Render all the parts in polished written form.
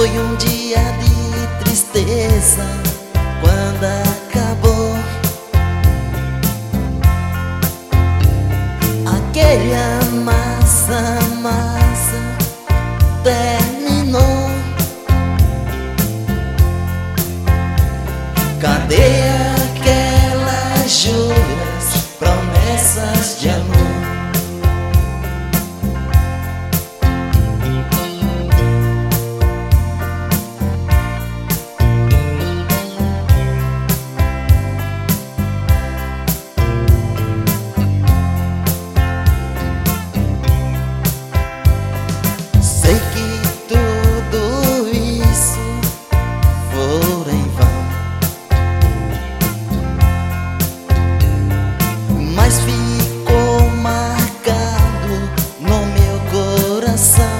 Foi um dia de tristeza quando acabou aquele amassa, terminou. Cadê aquelas juras, promessas de amor? Sei que tudo isso for em vão, mas ficou marcado no meu coração.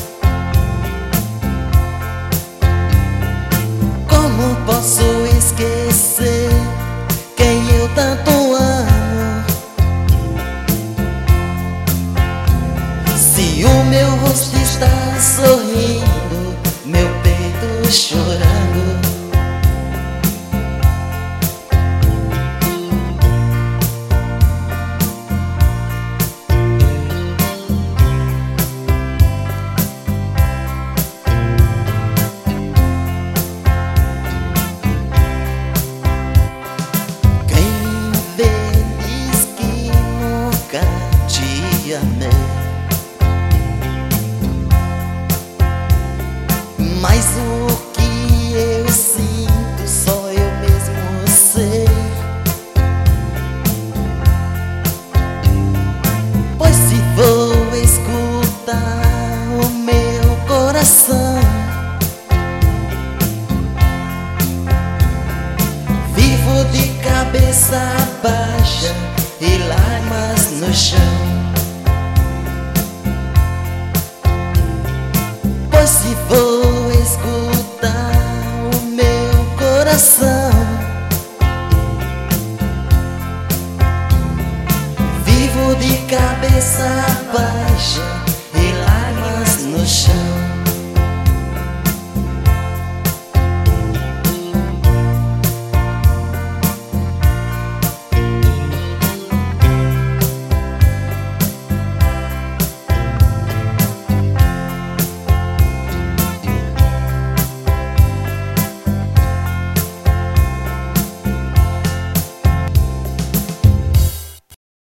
Como posso esquecer quem eu tanto amo, se o meu rosto está sorrindo, meu peito chorando? Quem me vê diz que nunca te amei, mas o que eu sinto só eu mesmo sei. Pois se vou escutar o meu coração, vivo de cabeça baixa e lágrimas no chão. Pois se vou